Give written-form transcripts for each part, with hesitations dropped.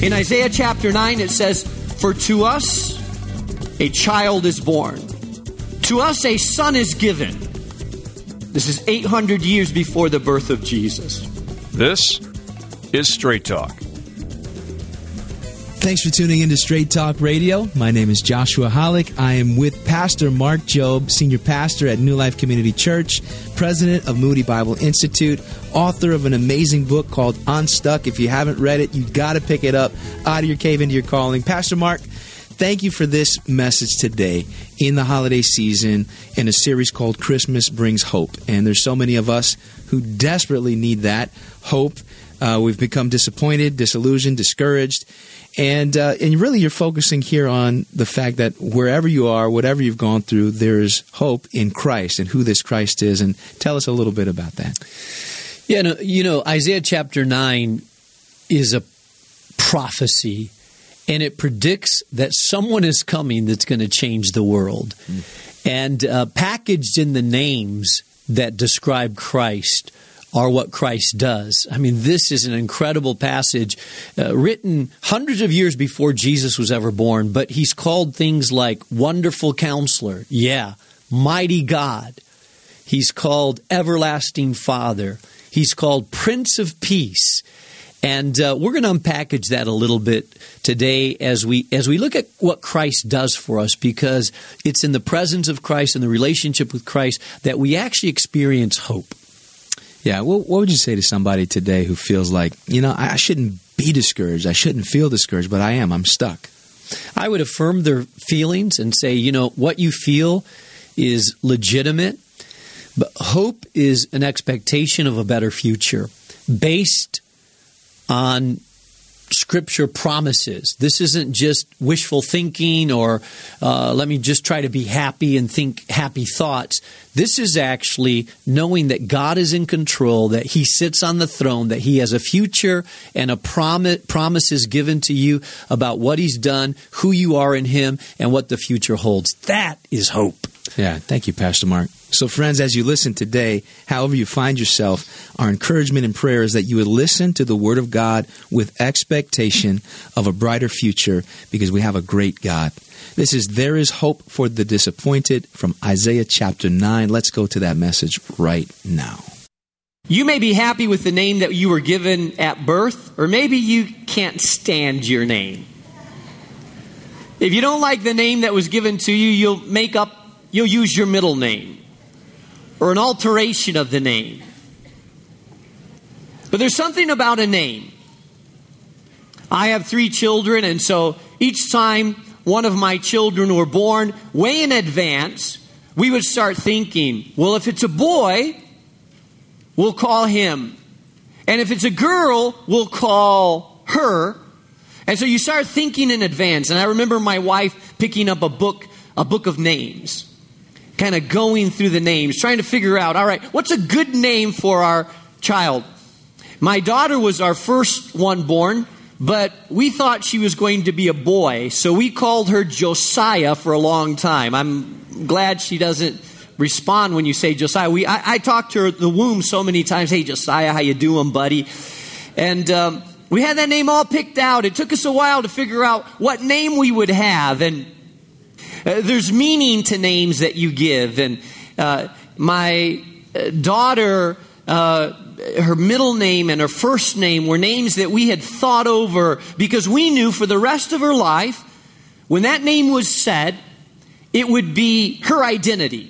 In Isaiah chapter 9, it says, "For to us a child is born. To us a son is given." This is 800 years before the birth of Jesus. This is Straight Talk. Thanks for tuning into Straight Talk Radio. My name is Joshua Hollick. I am with Pastor Mark Jobe, Senior Pastor at New Life Community Church, President of Moody Bible Institute, author of an amazing book called Unstuck. If you haven't read it, you've got to pick it up. Out of your cave into your calling. Pastor Mark, thank you for this message today in the holiday season in a series called Christmas Brings Hope. And there's so many of us who desperately need that hope. We've become disappointed, disillusioned, discouraged. And really you're focusing here on the fact that wherever you are, whatever you've gone through, there is hope in Christ and who this Christ is. And tell us a little bit about that. Yeah, Isaiah chapter 9 is a prophecy, and it predicts that someone is coming that's going to change the world. And packaged in the names that describe Christ are what Christ does. I mean, this is an incredible passage written hundreds of years before Jesus was ever born, but he's called things like Wonderful Counselor, Mighty God. He's called Everlasting Father. He's called Prince of Peace. And we're going to unpackage that a little bit today as we look at what Christ does for us, because it's in the presence of Christ and the relationship with Christ that we actually experience hope. Yeah, what would you say to somebody today who feels like, I shouldn't be discouraged, I shouldn't feel discouraged, but I am, I'm stuck? I would affirm their feelings and say, what you feel is legitimate, but hope is an expectation of a better future based on Scripture promises. This isn't just wishful thinking or let me just try to be happy and think happy thoughts. This is actually knowing that God is in control, that He sits on the throne, that He has a future and a promises given to you about what He's done, who you are in Him, and what the future holds. That is hope. Yeah, thank you, Pastor Mark. So friends, as you listen today, however you find yourself, our encouragement and prayer is that you would listen to the Word of God with expectation of a brighter future, because we have a great God. This is There is Hope for the Disappointed from Isaiah chapter 9. Let's go to that message right now. You may be happy with the name that you were given at birth, or maybe you can't stand your name. If you don't like the name that was given to you, you'll use your middle name or an alteration of the name. But there's something about a name. I have 3 children, and so each time one of my children were born, way in advance, we would start thinking, well, if it's a boy, we'll call him. And if it's a girl, we'll call her. And so you start thinking in advance. And I remember my wife picking up a book of names, kind of going through the names, trying to figure out, all right, what's a good name for our child? My daughter was our first one born, but we thought she was going to be a boy, so we called her Josiah for a long time. I'm glad she doesn't respond when you say Josiah. I talked to her at the womb so many times. Hey, Josiah, how you doing, buddy? And we had that name all picked out. It took us a while to figure out what name we would have, and there's meaning to names that you give. And my daughter, her middle name and her first name were names that we had thought over, because we knew for the rest of her life, when that name was said, it would be her identity.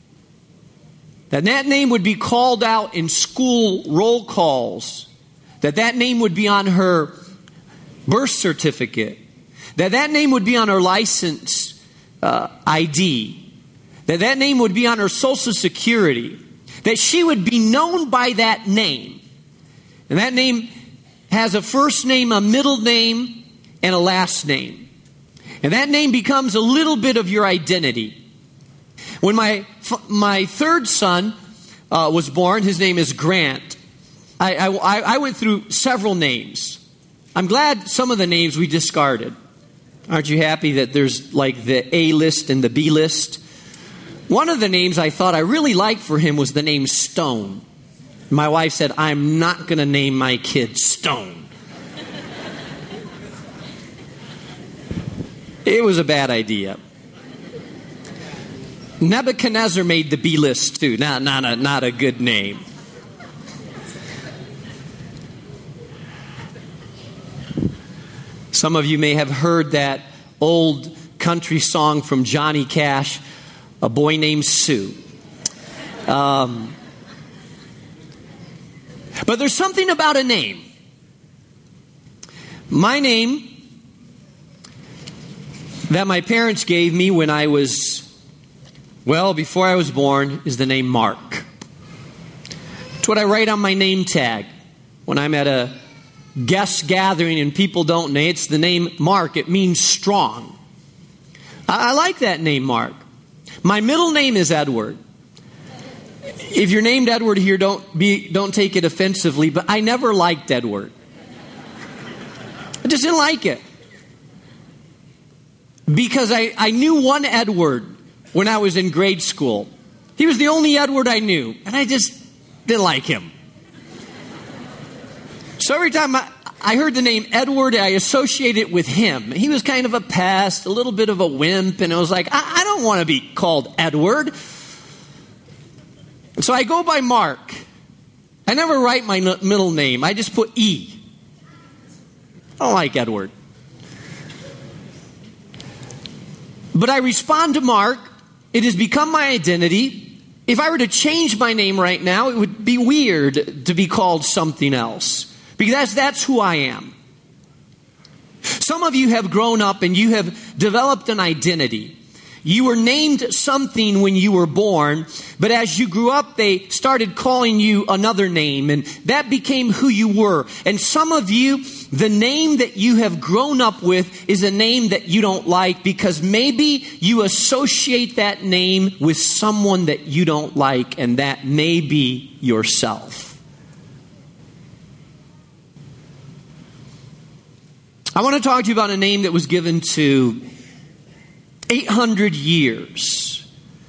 That name would be called out in school roll calls. That name would be on her birth certificate. That name would be on her license ID. That name would be on her Social Security. That she would be known by that name. And that name has a first name, a middle name, and a last name. And that name becomes a little bit of your identity. When my third son was born, his name is Grant. I went through several names. I'm glad some of the names we discarded. Aren't you happy that there's like the A list and the B list? One of the names I thought I really liked for him was the name Stone. My wife said, I'm not going to name my kid Stone. It was a bad idea. Nebuchadnezzar made the B list too. Not a good name. Some of you may have heard that old country song from Johnny Cash, A Boy Named Sue. But there's something about a name. My name that my parents gave me when I was, before I was born, is the name Mark. It's what I write on my name tag when I'm at a guest gathering and people don't know. It's the name Mark. It means strong. I like that name, Mark. My middle name is Edward. If you're named Edward here, don't take it offensively, but I never liked Edward. I just didn't like it. Because I knew one Edward when I was in grade school. He was the only Edward I knew, and I just didn't like him. So every time I heard the name Edward, I associated it with him. He was kind of a pest, a little bit of a wimp, and I was like, I don't want to be called Edward. So I go by Mark. I never write my middle name. I just put E. I don't like Edward. But I respond to Mark. It has become my identity. If I were to change my name right now, it would be weird to be called something else. Because that's who I am. Some of you have grown up and you have developed an identity. You were named something when you were born, but as you grew up, they started calling you another name, and that became who you were. And some of you, the name that you have grown up with is a name that you don't like because maybe you associate that name with someone that you don't like, and that may be yourself. I want to talk to you about a name that was given to 800 years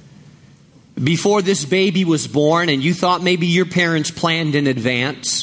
before this baby was born, and you thought maybe your parents planned in advance.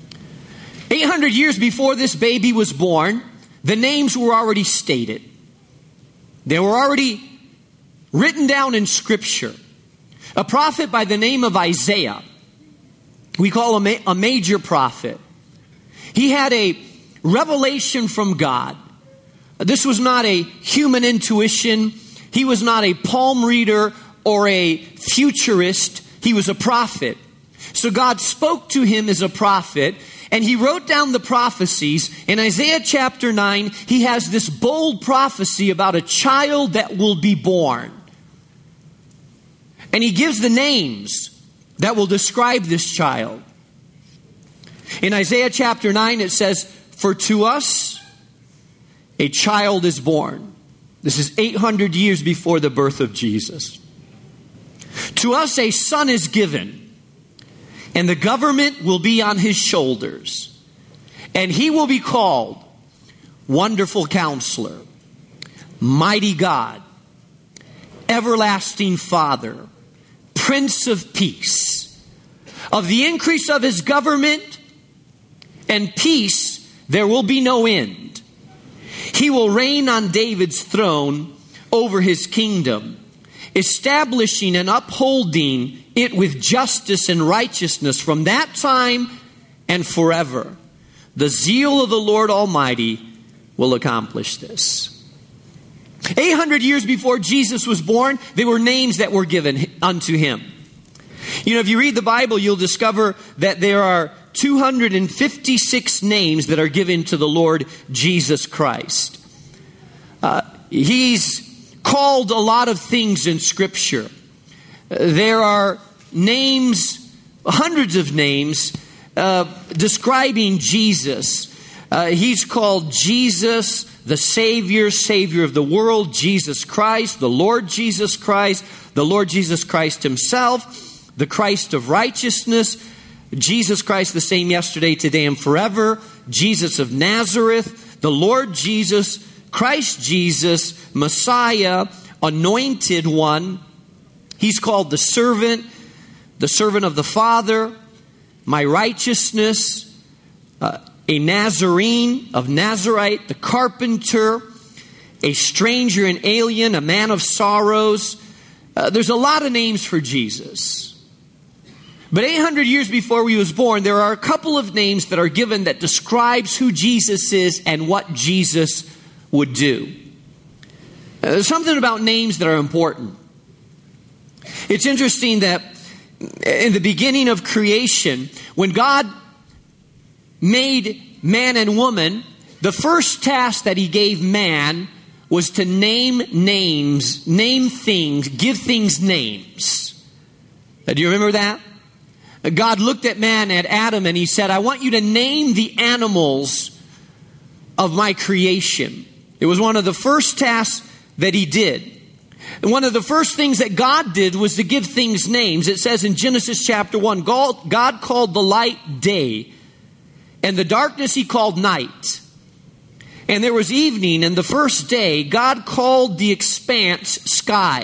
800 years before this baby was born, the names were already stated. They were already written down in Scripture. A prophet by the name of Isaiah, we call him a major prophet. He had a revelation from God. This was not a human intuition. He was not a palm reader or a futurist. He was a prophet. So God spoke to him as a prophet, and he wrote down the prophecies. In Isaiah chapter 9, he has this bold prophecy about a child that will be born. And he gives the names that will describe this child. In Isaiah chapter 9, it says, "For to us a child is born." This is 800 years before the birth of Jesus. "To us a son is given, and the government will be on his shoulders. And he will be called Wonderful Counselor, Mighty God, Everlasting Father, Prince of Peace. Of the increase of his government and peace there will be no end. He will reign on David's throne over his kingdom, establishing and upholding it with justice and righteousness from that time and forever. The zeal of the Lord Almighty will accomplish this." 800 years before Jesus was born, there were names that were given unto him. You know, if you read the Bible, you'll discover that there are 256 names that are given to the Lord Jesus Christ. He's called a lot of things in Scripture. There are names, hundreds of names, describing Jesus. He's called Jesus, the Savior, Savior of the world, Jesus Christ, the Lord Jesus Christ himself, the Christ of righteousness, Jesus Christ the same yesterday, today, and forever, Jesus of Nazareth, the Lord Jesus, Christ Jesus, Messiah, Anointed One. He's called the servant of the Father, my righteousness, a Nazarene of Nazarite, the carpenter. a stranger, an alien, a man of sorrows. There's a lot of names for Jesus. But 800 years before he was born, there are a couple of names that are given that describes who Jesus is and what Jesus would do. There's something about names that are important. It's interesting that in the beginning of creation, when God made man and woman, the first task that he gave man was to name names, name things, give things names. Do you remember that? God looked at man, at Adam, and he said, I want you to name the animals of my creation. It was one of the first tasks that he did. And one of the first things that God did was to give things names. It says in Genesis chapter 1, God called the light day, and the darkness he called night. And there was evening, and the first day, God called the expanse sky.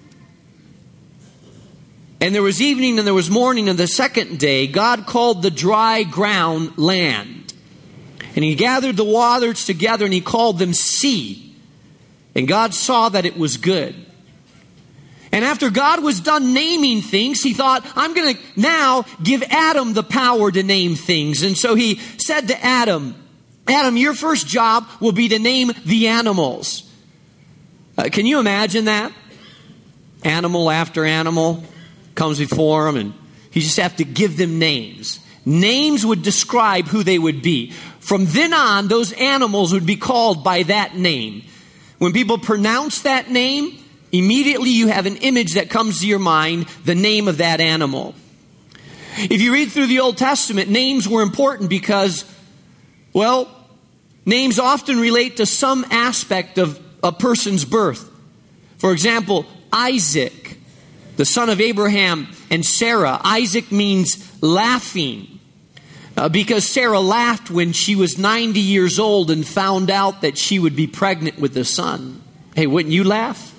And there was evening and there was morning, and the second day, God called the dry ground land. And he gathered the waters together and he called them sea. And God saw that it was good. And after God was done naming things, he thought, I'm going to now give Adam the power to name things. And so he said to Adam, your first job will be to name the animals. Can you imagine that? Animal after animal comes before him, and he just have to give them names. Names would describe who they would be. From then on, those animals would be called by that name. When people pronounce that name, immediately you have an image that comes to your mind, the name of that animal. If you read through the Old Testament, names were important because, well, names often relate to some aspect of a person's birth. For example, Isaac, the son of Abraham and Sarah. Isaac means laughing because Sarah laughed when she was 90 years old and found out that she would be pregnant with a son. Hey, wouldn't you laugh?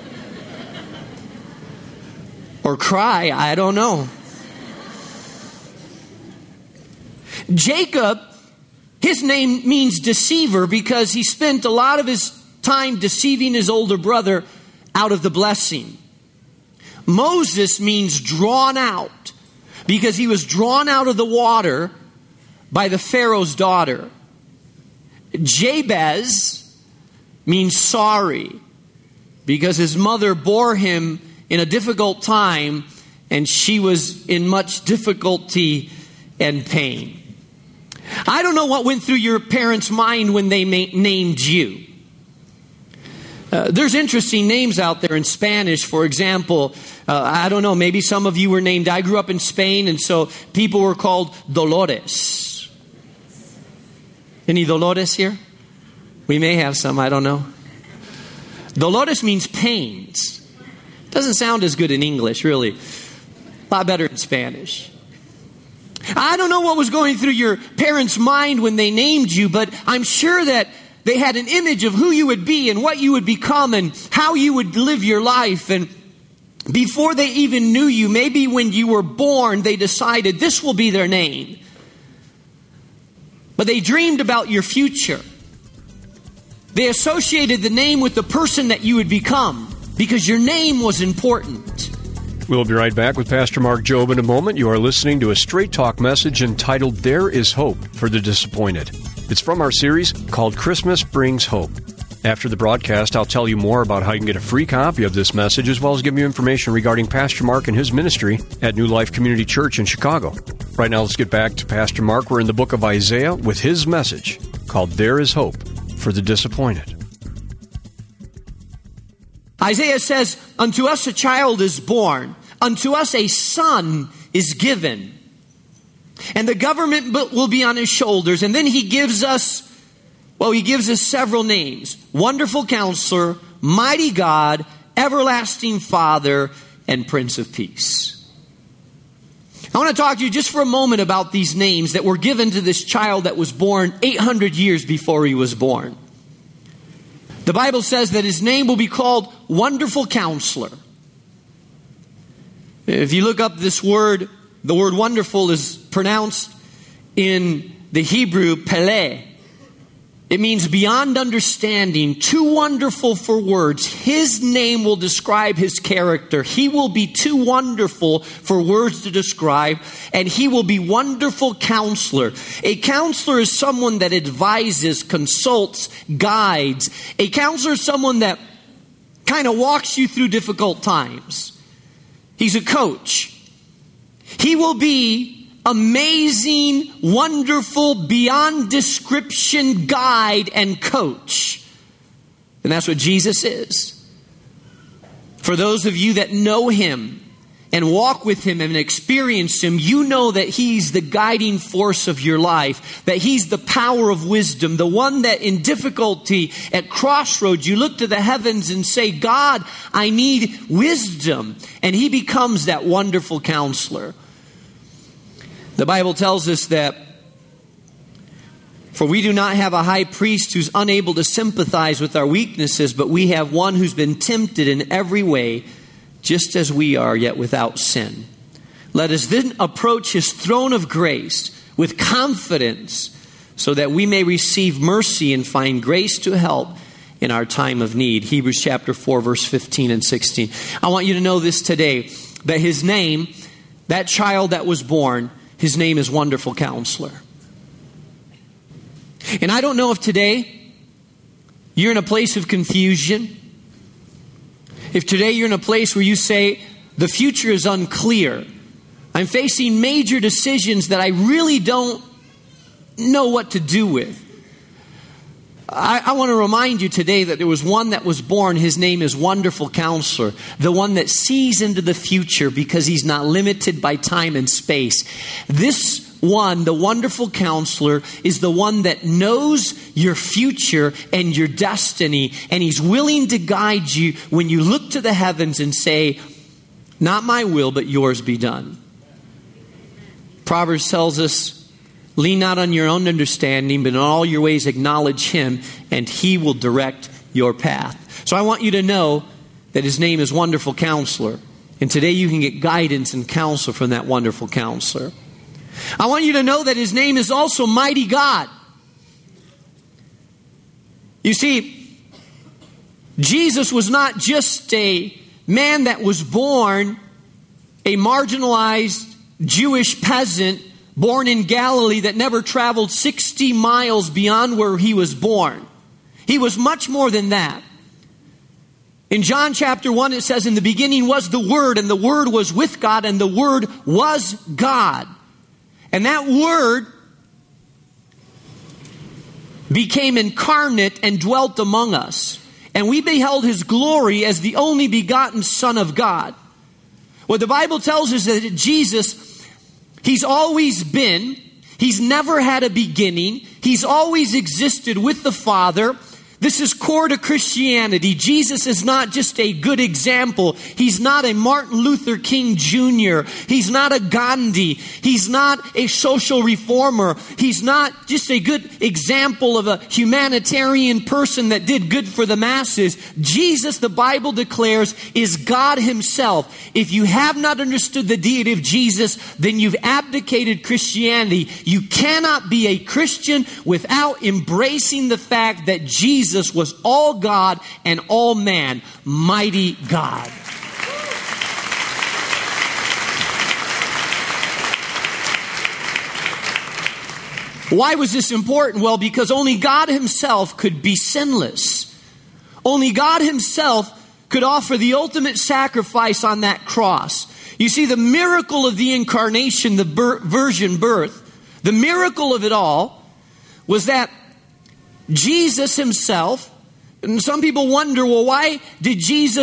Or cry? I don't know. Jacob, his name means deceiver because he spent a lot of his time deceiving his older brother out of the blessing. Moses means drawn out because he was drawn out of the water by the Pharaoh's daughter. Jabez means sorry because his mother bore him in a difficult time and she was in much difficulty and pain. I don't know what went through your parents' mind when they named you. There's interesting names out there in Spanish. For example, I don't know, maybe some of you were named, I grew up in Spain, and so people were called Dolores. Any Dolores here? We may have some, I don't know. Dolores means pains. Doesn't sound as good in English, really. A lot better in Spanish. I don't know what was going through your parents' mind when they named you, but I'm sure that they had an image of who you would be and what you would become and how you would live your life. And before they even knew you, maybe when you were born, they decided this will be their name. But they dreamed about your future. They associated the name with the person that you would become because your name was important. We'll be right back with Pastor Mark Jobe in a moment. You are listening to a Straight Talk message entitled There is Hope for the Disappointed. It's from our series called Christmas Brings Hope. After the broadcast, I'll tell you more about how you can get a free copy of this message, as well as give you information regarding Pastor Mark and his ministry at New Life Community Church in Chicago. Right now, let's get back to Pastor Mark. We're in the book of Isaiah with his message called There is Hope for the Disappointed. Isaiah says, unto us a child is born, unto us a son is given, and the government will be on his shoulders. And then he gives us several names. Wonderful Counselor, Mighty God, Everlasting Father, and Prince of Peace. I want to talk to you just for a moment about these names that were given to this child that was born 800 years before he was born. The Bible says that his name will be called Wonderful Counselor. If you look up this word, the word wonderful is pronounced in the Hebrew Pele. It means beyond understanding, too wonderful for words. His name will describe his character. He will be too wonderful for words to describe, and he will be Wonderful Counselor. A counselor is someone that advises, consults, guides. A counselor is someone that kind of walks you through difficult times. He's a coach. He will be amazing, wonderful, beyond description guide and coach. And that's what Jesus is. For those of you that know him and walk with him and experience him, you know that he's the guiding force of your life, that he's the power of wisdom, the one that in difficulty at crossroads you look to the heavens and say, God, I need wisdom. And he becomes that wonderful counselor. The Bible tells us that, for we do not have a high priest who's unable to sympathize with our weaknesses, but we have one who's been tempted in every way, just as we are, yet without sin. Let us then approach his throne of grace with confidence, so that we may receive mercy and find grace to help in our time of need. Hebrews chapter 4, verse 15 and 16. I want you to know this today, that his name, that child that was born, his name is Wonderful Counselor. And I don't know if today you're in a place of confusion. If today you're in a place where you say, the future is unclear. I'm facing major decisions that I really don't know what to do with. I want to remind you today that there was one that was born. His name is Wonderful Counselor. The one that sees into the future because he's not limited by time and space. This one, the Wonderful Counselor, is the one that knows your future and your destiny. And he's willing to guide you when you look to the heavens and say, not my will, but yours be done. Proverbs tells us, lean not on your own understanding, but in all your ways acknowledge him, and he will direct your path. So I want you to know that his name is Wonderful Counselor. And today you can get guidance and counsel from that Wonderful Counselor. I want you to know that his name is also Mighty God. You see, Jesus was not just a man that was born, a marginalized Jewish peasant born in Galilee that never traveled 60 miles beyond where he was born. He was much more than that. In John chapter 1 it says, in the beginning was the Word, and the Word was with God, and the Word was God. And that Word became incarnate and dwelt among us. And we beheld his glory as the only begotten Son of God. What the Bible tells us is that Jesus, he's always been, he's never had a beginning, he's always existed with the Father. This is core to Christianity. Jesus is not just a good example. He's not a Martin Luther King Jr. He's not a Gandhi. He's not a social reformer. He's not just a good example of a humanitarian person that did good for the masses. Jesus, the Bible declares, is God himself. If you have not understood the deity of Jesus, then you've abdicated Christianity. You cannot be a Christian without embracing the fact that Jesus was all God and all man, mighty God. Why was this important? Well, because only God himself could be sinless. Only God himself could offer the ultimate sacrifice on that cross. You see, the miracle of the incarnation, the virgin birth, the miracle of it all was that Jesus himself, and some people wonder, well, why did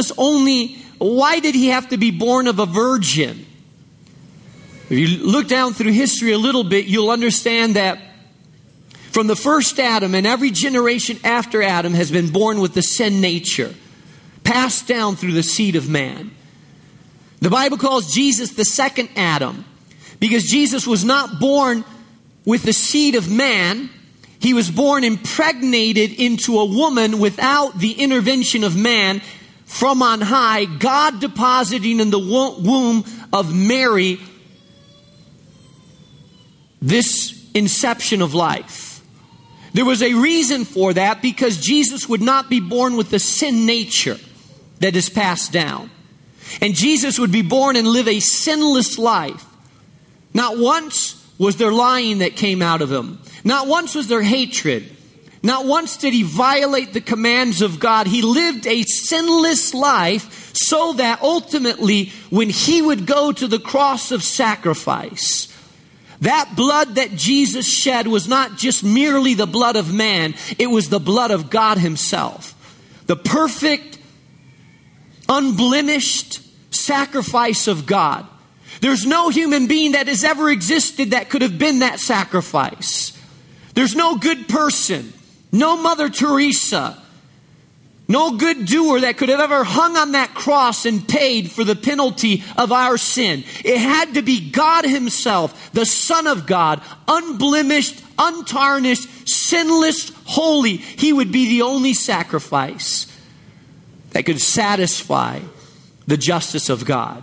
he have to be born of a virgin? If you look down through history a little bit, you'll understand that from the first Adam and every generation after Adam has been born with the sin nature, passed down through the seed of man. The Bible calls Jesus the second Adam because Jesus was not born with the seed of man. He was born impregnated into a woman without the intervention of man from on high, God depositing in the womb of Mary this inception of life. There was a reason for that, because Jesus would not be born with the sin nature that is passed down. And Jesus would be born and live a sinless life. Not once was there lying that came out of him. Not once was there hatred. Not once did he violate the commands of God. He lived a sinless life so that ultimately when he would go to the cross of sacrifice, that blood that Jesus shed was not just merely the blood of man, it was the blood of God himself. The perfect, unblemished sacrifice of God. There's no human being that has ever existed that could have been that sacrifice. There's no good person, no Mother Teresa, no good doer that could have ever hung on that cross and paid for the penalty of our sin. It had to be God himself, the Son of God, unblemished, untarnished, sinless, holy. He would be the only sacrifice that could satisfy the justice of God.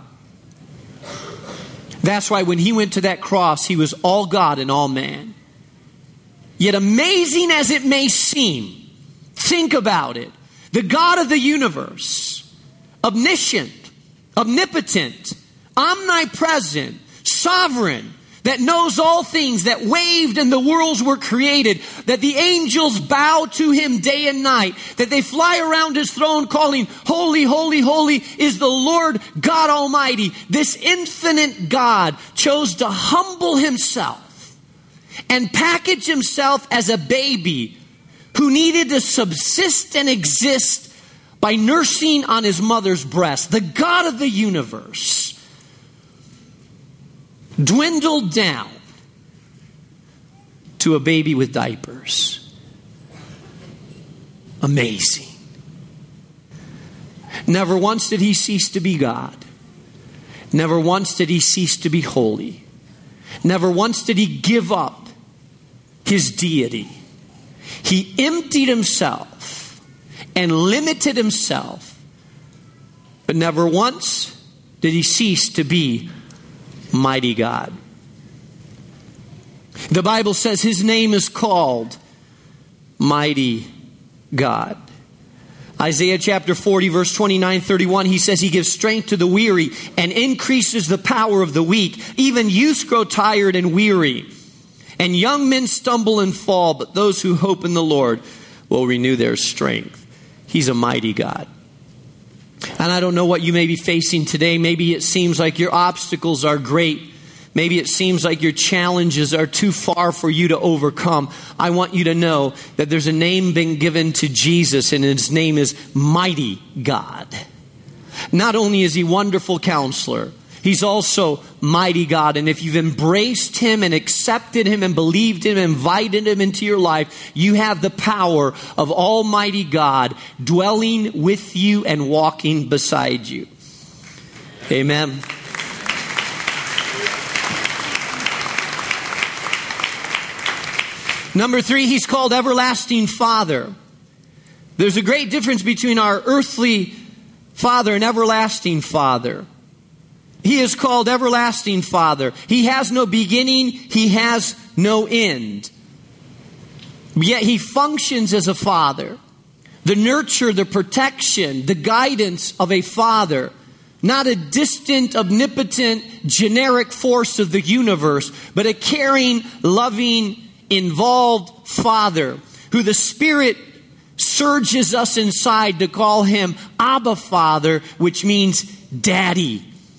That's why when he went to that cross, he was all God and all man. Yet amazing as it may seem, think about it. The God of the universe, omniscient, omnipotent, omnipresent, sovereign, that knows all things, that waved and the worlds were created, that the angels bow to him day and night, that they fly around his throne calling, holy, holy, holy is the Lord God Almighty. This infinite God chose to humble himself and package himself as a baby who needed to subsist and exist by nursing on his mother's breast. The God of the universe dwindled down to a baby with diapers. Amazing. Never once did he cease to be God. Never once did he cease to be holy. Never once did he give up his deity. He emptied himself and limited himself, but never once did he cease to be mighty God. The Bible says his name is called Mighty God. Isaiah chapter 40 verse 29-31, he says he gives strength to the weary and increases the power of the weak. Even youths grow tired and weary, and young men stumble and fall, but those who hope in the Lord will renew their strength. He's a mighty God. And I don't know what you may be facing today. Maybe it seems like your obstacles are great. Maybe it seems like your challenges are too far for you to overcome. I want you to know that there's a name been given to Jesus, and his name is Mighty God. Not only is he Wonderful Counselor, he's also Mighty God. And if you've embraced him and accepted him and believed him, invited him into your life, you have the power of Almighty God dwelling with you and walking beside you. Amen. Number 3, he's called Everlasting Father. There's a great difference between our earthly Father and Everlasting Father. He is called Everlasting Father. He has no beginning. He has no end. Yet he functions as a father. The nurture, the protection, the guidance of a father. Not a distant, omnipotent, generic force of the universe, but a caring, loving, involved Father who the Spirit surges us inside to call him Abba Father, which means Daddy.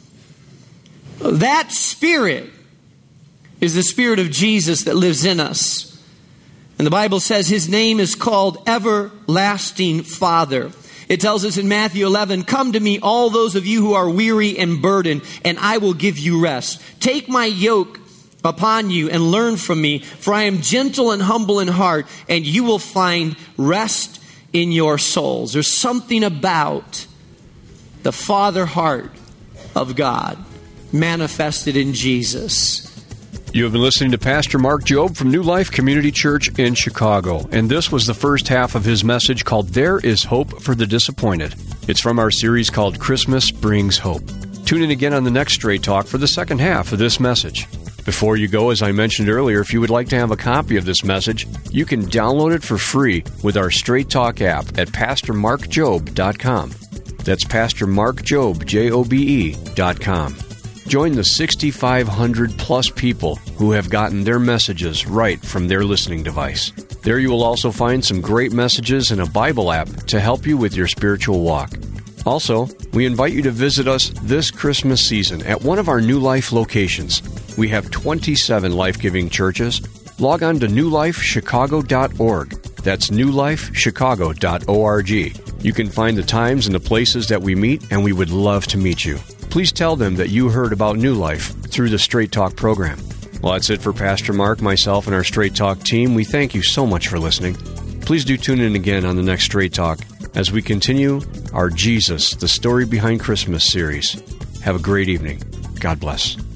That Spirit is the Spirit of Jesus that lives in us. And the Bible says his name is called Everlasting Father. It tells us in Matthew 11, "Come to me, all those of you who are weary and burdened, and I will give you rest. Take my yoke upon you and learn from me, for I am gentle and humble in heart, and you will find rest in your souls." There's something about the Father heart of God manifested in Jesus. You have been listening to Pastor Mark Jobe from New Life Community Church in Chicago, and this was the first half of his message called There is Hope for the Disappointed. It's from our series called Christmas Brings Hope. Tune in again on the next Straight Talk for the second half of this message. Before you go, as I mentioned earlier, if you would like to have a copy of this message, you can download it for free with our Straight Talk app at PastorMarkJobe.com. That's PastorMarkJobe, JOBE.com. Join the 6,500 plus people who have gotten their messages right from their listening device. There you will also find some great messages and a Bible app to help you with your spiritual walk. Also, we invite you to visit us this Christmas season at one of our New Life locations. We have 27 life-giving churches. Log on to newlifechicago.org. That's newlifechicago.org. You can find the times and the places that we meet, and we would love to meet you. Please tell them that you heard about New Life through the Straight Talk program. Well, that's it for Pastor Mark, myself, and our Straight Talk team. We thank you so much for listening. Please do tune in again on the next Straight Talk as we continue our Jesus, the Story Behind Christmas series. Have a great evening. God bless.